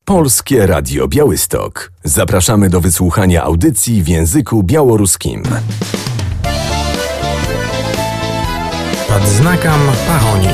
Polskie Radio Białystok. Zapraszamy do wysłuchania audycji w języku białoruskim. Pod знаком пагони.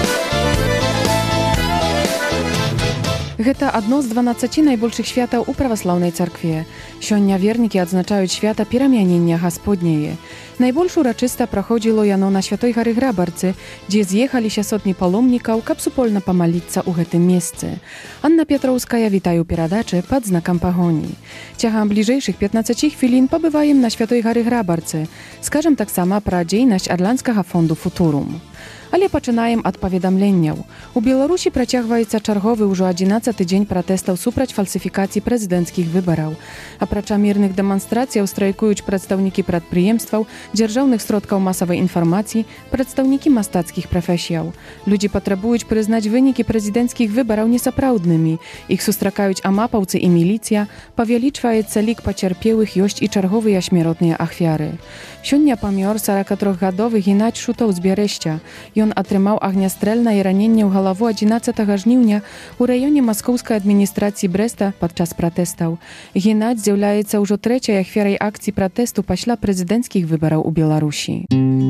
Гэта адно з 12 найбольшых святаў у праваслаўнай царкве. Сёння вернікі адзначаюць свята перамянення Гасподняе. Найбольш урачыста праходзіло яно на Святой гары Грабарцы, дзе з'ехаліся сотні паломнікаў, каб супольна памаліцца ў гэтым месцы. Анна Петроўская, вітаю ў перадачы пад знакам пагоні. Цягам бліжэйшых 15 хвілін пабываем на Святой гары Грабарцы. Скажам таксама пра дзейнасць Адланскага фонду «Футурум». Але пачынаем ад паведамленняў. У Беларусі працягваецца чарговы ўжо 11-й дзень пратэстаў супраць фальсіфікацый прэзідэнцкіх выбараў. Апрача мірных дэманстрацыяў страйкуюць прадстаўнікі прадпрыемстваў, дзяржаўных сродкаў масавай інфармацыі, прадстаўнікі мастацкіх прафесіяў. Людзі патрабуюць прызнаць вынікі прэзідэнцкіх выбараў несапраўднымі. Іх сустракаюць амапаўцы і міліцыя, павялічваецца лік пацярпелых, ёсць і чарговыя смяротныя ахвяры. Сёння памёр 43-гадовы Геннадзь Шутоў з Бярэшча. Ён атрымаў агнястрэльнае раненне ў галаву 11 жніўня ў раёне маскоўскай адміністрацыі Брэста падчас пратэстаў. Геннадзь з'яўляецца ўжо трэцяй ахвярай акцый пратэсту пасля прэзідэнцкіх выбараў у Беларусі.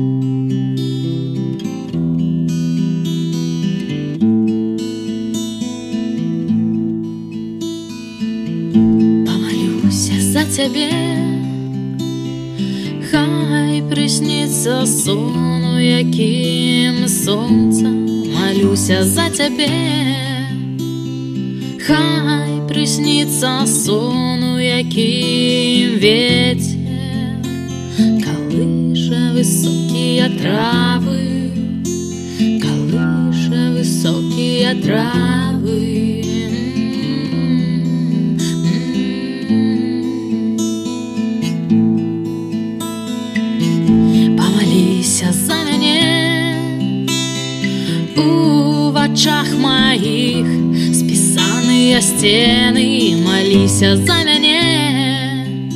Памалюся за цябе, хай прыснится сону, яким сонцем. Молюся за тебе, хай прыснится сону, яким ветер колыша высокие травы, колыша высокие травы. За мяне у вачах моих списанные стены, молися за мяне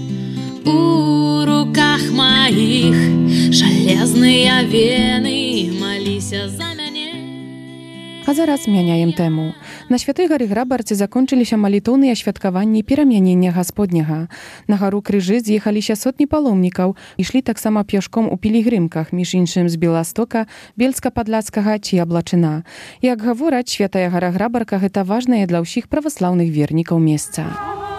у руках моих железные вены, молися за мяне. А зараз мяняем тэму. На Святой гары Грабарцы закончыліся малітоўныя святкаванні перамянення Гасподняга. На гару Крыжы з'ехаліся сотні паломнікаў, ішлі таксама пешком у пілігрымках, між іншым з Беластока, Бельска-Падляцкага ці Аблачына. Як гавораць, Святая гара Грабарка – гэта важнае для ўсіх праваслаўных вернікаў месца.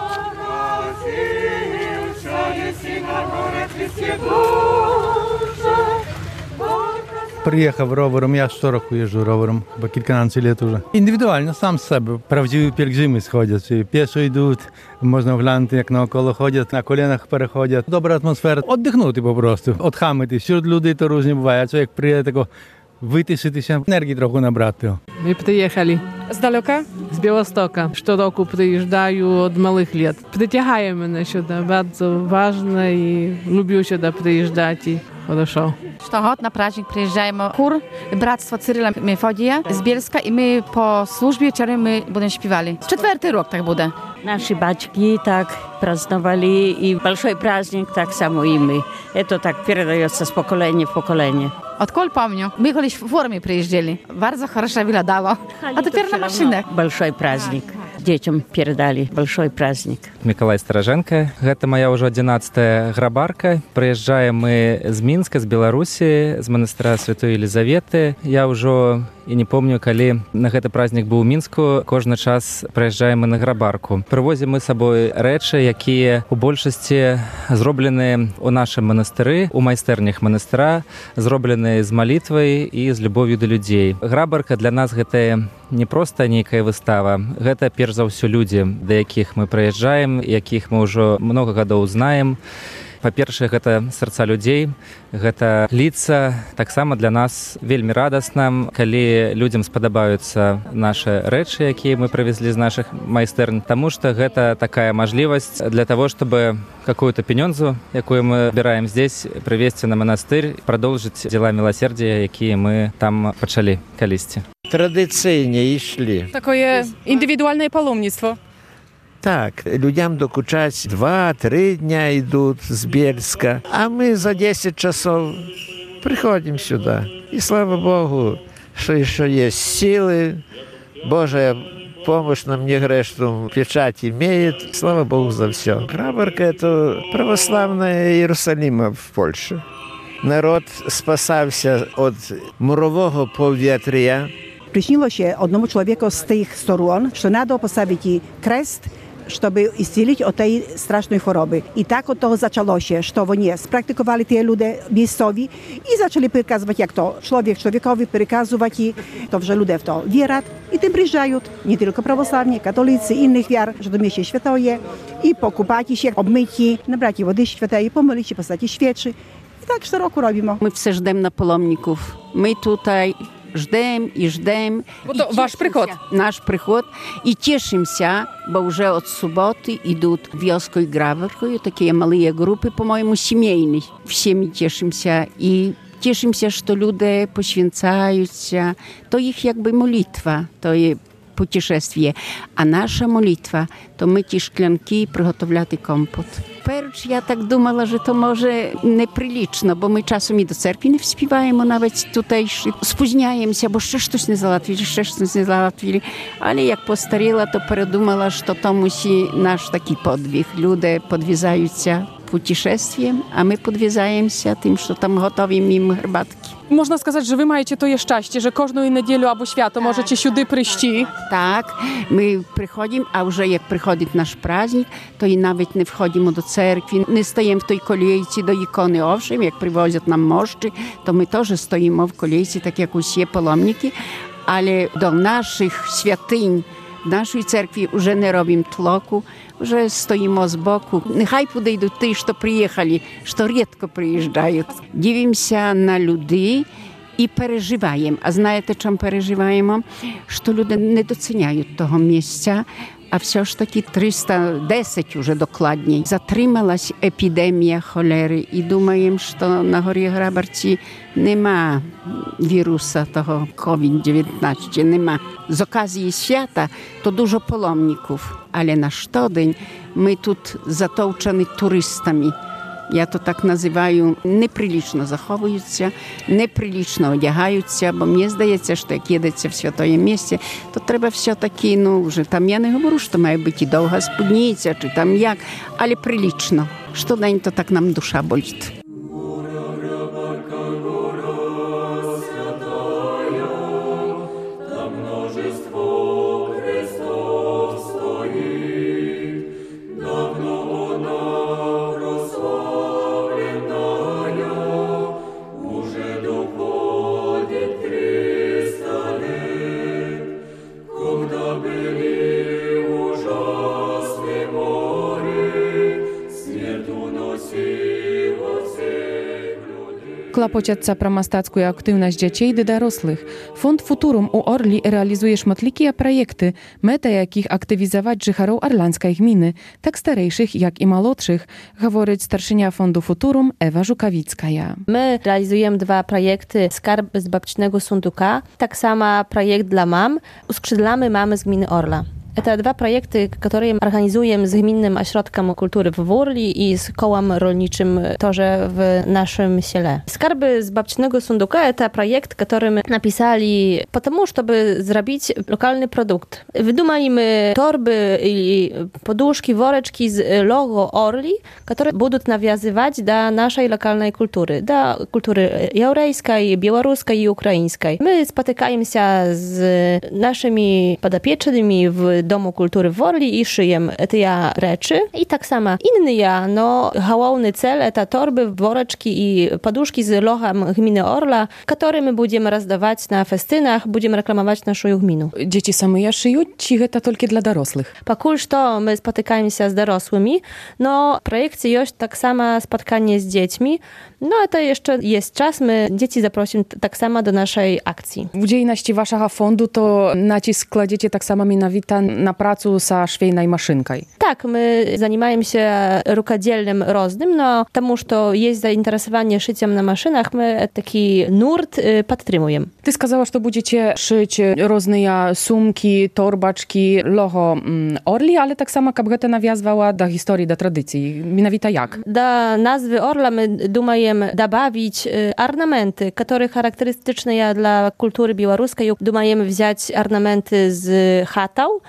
Приїхав ровером, я щороку їжджу ровером, бо кільканадцять літ уже. Індивідуально, сам з себе. Правдиві пілігрими сходять, пішо йдуть, можна оглянути, як навколо ходять, на колінах переходять. Добра атмосфера. Отдихнути просто, отхамити. Серед людей то різні буває, а це як приїде тако витишитися, енергії трохи набрати. My przyjechali Z daleka? z Białostoka. Co roku przyjeżdżają od małych lat. Przyciągają mnie сюда, bardzo ważne i lubię сюда przyjeżdżać i хорошо. Штогод на праздник приезжаем хор Братство Цирила Мефодия з Bielska i my po służbie wieczorem my będziemy śpiewali. 4. rok tak będzie. Наши батьки так праздновали, и большой праздник так само и мы. Это так передается с поколения в поколение. Отколь помню, мы колись в форме приезжали. Bardzo хорошо выглядало. А теперь на машинах. Большой праздник. Детям передали большой праздник. Миколай Стараженко. Гэта моя ўжо 11-я грабарка. Прыязджаем мы з Мінска, з Беларусі, з манастыра Святой Елізаветы. Я ўжо і не помню, калі на гэты празднік быў у Мінску. Кожны час прыязджаем мы на грабарку. Прывозім мы з сабой рэчы, якія у большасці зроблены ў нашым манастыры, у майстэрнях манастыра, зроблены з малітвай і з любов'ю да людзей. Грабарка для нас гэта не проста нейкая выстава. Гэта перш за ўсё людзі, да якіх мы прыязджаем, якіх мы ўжо многа гадоў знаем. Па-першае, гэта сэрца людзей, гэта лица. Таксама для нас вельмі радасна, калі людзям спадабаюцца нашы рэчы, якія мы прывезлі з нашых майстэрн, таму што гэта такая мажлівасць для того, чтобы какую-то пенёнзу, якую мы збіраем здесь, прывезці на манастыр, продолжить дела милосердия, якія мы там пачалі калісьці. Традыцыйnie ішлі. Такое індывідуальнае паломніцтво. Так, людям докучать 2-3 дня идут с Бельска, а мы за 10 часов приходим сюда. И слава Богу, что еще есть силы, Божья помощь нам не грештом, печать имеет. Слава Богу за все. Грабарка – это православная Иерусалима в Польше. Народ спасався від muрового повітря. Приснило się одному człowieku z tych stron, że nada postawić kres, żeby исцелить od tej strasznej choroby. I tak od toho zaczęło się, że oni spraktykowali te ludzie miejscowi i zaczęli przekazywać, jak to człowiek człowiekowi przekazywać, to że ludzie w to wierzą i tym przyjeżdżają nie tylko prawosławni, katolicy, innych wiar, że do mieście świętoje i pokupać się, obmyci, nabrać wody świętej, pomylić się, postawić świeczy. I tak co roku robimy. My все ждем na паломників. Ми тут ждем і ждем. Bo to wasz przychód. Наш приход. І тішимося, бо вже від суботи йдуть вioskою граверкою, такі малі групи, по-моєму, сімейні. Всі ми тішимося і тішимося, що люди poświęcаються. To ich jakby molitwa, to jest pутешествие. A nasza molitwa, to my ті szklanki приготовляти компот. Перш я так думала, що то може неприлічно, бо ми часом і до церкви не вспіваємо, навіть tutejszy. Спізняємося, бо ще щось не залатвили. Але як постаріла, то передумала, що то мусі наш такий подвиг. Люди podвізаються pутешествием, a my podwiedzajemся tym, że tam gotowimy im herbatki. Można сказати, że wy маєте to szczęście, że każdą niedzielę albo święto możecie сюди прийти. Tak, my przychodzimy, a już jak przychodzi nasz праздник, to i nawet nie wchodzimy do cerkwi, nie stajemy w tej kolejce do ikony. Owszem, jak przywożą nam moszczy, to my też stoimy w kolejce, tak jak usie pаломники, ale do naszych świątyń, w naszej cerkwi już nie robimy tłoku, że stoimy z boku. Niechaj podejdą ci, co przyjechali, co rzadko przyjeżdżają. Dziwimy na ludzi i przeżywamy. A знаєте, czym przeżywamy? Że ludzie nie doceniają tego miejsca, a все ж таки 310 już dokładniej zatrzymалась epidemia cholery i думаем, że na Горі Грабарці нема wirusa tego COVID-19, нема. Z okazji świata to dużo pаломників, ale na штодень my тут zatouczeni turystami. Ja to tak nazywają, неприлично zachowuються, неприлично одягаються, бо мені здається, що як їдеться в святое місце, то треба все-таки, вже там я не говорю, що має бути і довга спідниця, чи там як, але прилично. Щодень то так нам душа болить. Клапочаться про мастацкую активность детей и дорослых. Фонд «Футурум» у Орли реализує шматлікі проекти, мета яких активізувати жихарів Орландської гміни, так старейших, як і молодших, говорить старшиня фонду «Футурум» Ewa Żukawicka. My realizujemy 2 projekty Skarb z Babcinego Sunduka, tak samo projekt dla mam, uskrzydlamy mamy z gminy Orla. Это 2 projekty, które organizujemy z Gminnym Ośrodkiem Kultury w Wórli i z kołem rolniczym тоже w naszym siele. Skarby z Babcinego Sunduka to projekt, który my napisali po to, żeby zrobić lokalny produkt. Wydumaliśmy torby i poduszki, woreczki z logo Orli, które będą nawiązywać do naszej lokalnej kultury, do kultury jałrejskiej, białoruskiej i ukraińskiej. My spotykamy się z naszymi podopiecznymi w Domu Kultury w Orli i szyjem te rzeczy. I tak samo inny hałowny cel, to torby, woreczki i poduszki z logiem gminy Orla, które my będziemy rozdawać na festynach, będziemy reklamować naszą gminę. Dzieci same szyją, czy to tylko dla dorosłych? Покуль что my spotykamy się z dorosłymi, w projekcie jest tak samo spotkanie z dziećmi, to jeszcze jest czas, my dzieci zaprosimy tak samo do naszej akcji. W dziejności waszego fondu to nacisk kładziecie tak samo mianowita na pracę z szwejnej maszynką. Tak, my zajmujemy się rukodzielnym rozdym, тому что jest zainteresowanie szyciem na maszynach, my taki nurt podtrzymujemy. Ty сказала, że będziecie szyć różne sumki, torbaczki, logo Orli, ale tak samo, żeby to nawiązywała do historii, do tradycji. Mianowita jak? Do nazwy Orla my думаем добавить ornamenty, które charakterystyczne dla kultury białoruskiej. Думаем wziąć ornamenty z chatał,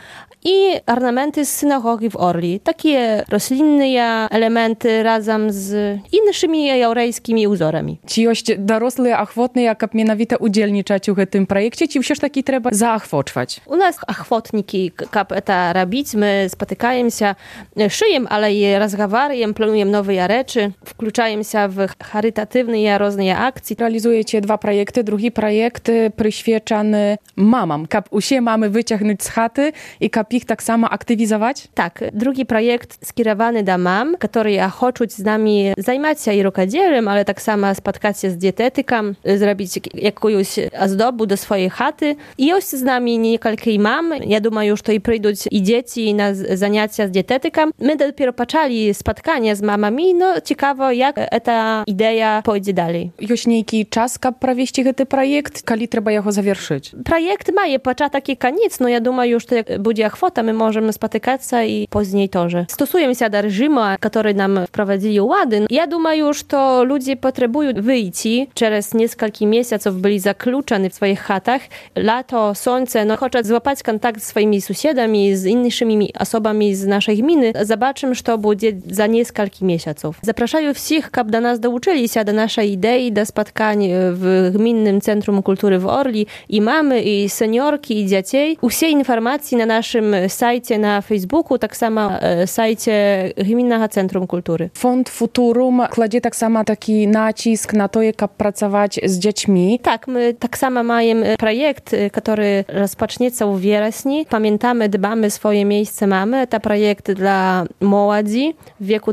i ornamenty z synagogi w Orli. Takie roślinne elementy razem z innymi jałrejskimi wzorami. Ci jest dorosły, ochotny, jak mianowite udzielniczać w tym projekcie, ci już taki trzeba zaachwoczwać? U nas achwotniki, jak to robić, my spotykają się, szyjem, ale i rozmawiają, planują nowe rzeczy, wkluczają się w charytatywne różne akcje. Realizujecie 2 projekty. Drugi projekt przyświecany mamam. Kap usie mamy wyciągnąć z chaty i kap ich tak samo aktywizować? Tak. Drugi projekt skierowany do mam, które chcą z nami zajmować się i rukadziełem, ale tak samo spotkać się z dietetyką, zrobić jakąś ozdobu do swojej chaty. I jest z nami kilka mam. Ja думаю, że i przyjdą i dzieci na zajęcia z dietetyką. My dopiero zaczęli spotkania z mamami. No ciekawe, jak ta idea pójdzie dalej. Jest niejaki czas, kap провести ten projekt? Kiedy trzeba jego zaвершить? Projekt ma początek i koniec. No ja думаю, że jak będzie ochota, my możemy spotykać się i później też. Stosujemy się do reżimu, który nam wprowadzili łady. Ja думаю, że to ludzie potrzebują wyjść. Przez kilka miesięcy byli zakluczeni w swoich chatach. Lato, słońce, no chcą złapać kontakt z swoimi sąsiadami, z innymi osobami z naszej gminy. Zobaczymy, co będzie za kilka miesięcy. Zapraszają wszystkich, aby do nas dołączyli się do naszej idei, do spotkań w Gminnym Centrum Kultury w Orli i mamy, i seniorki, i dzieci. Wszystkie informacje na naszym sajcie na Facebooku, tak samo sajcie Gminnego Centrum Kultury. Fond Futurum kładzie tak samo taki nacisk na to, jak pracować z dziećmi. Tak, my tak samo mamy projekt, który rozpocznie się w wrześniu. Pamiętamy, dbamy swoje miejsce mamy. To projekt dla młodzi w wieku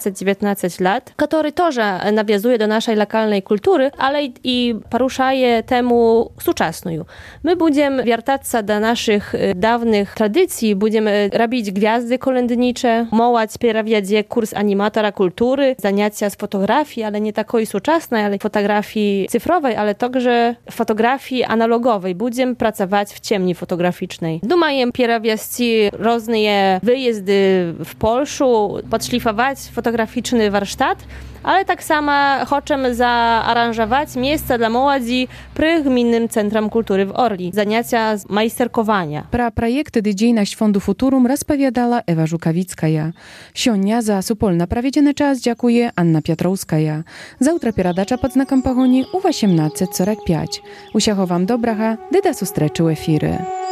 13-19 lat, który też nawiązuje do naszej lokalnej kultury, ale i poruszaje temu współczesną. My będziemy wracać się do naszych dawnych tradycji, będziemy robić gwiazdy kolędnicze, młodź pierawiedzie kurs animatora kultury, zajęcia z fotografii, ale nie takiej współczesnej, ale fotografii cyfrowej, ale także fotografii analogowej. Będziemy pracować w ciemni fotograficznej. Думаем pierawieści różne wyjazdy w Polszu, podszlifować fotograficzny warsztat, ale tak samo chcemy zaaranżować miejsca dla młodzi przy Gminnym Centrum Kultury w Orli. Zajęcia z majsterkowania. Про проекты ды дзейнасць Фонду Футурум распавядала Эва Жукавіцкая. Сёння за супольна праведзены час дзякуе Анна Пятроўская. Заўтра перадача пад знакам пагоні ў 18:45. Усяго вам добрага, ды да сустрэчы ў эфіры.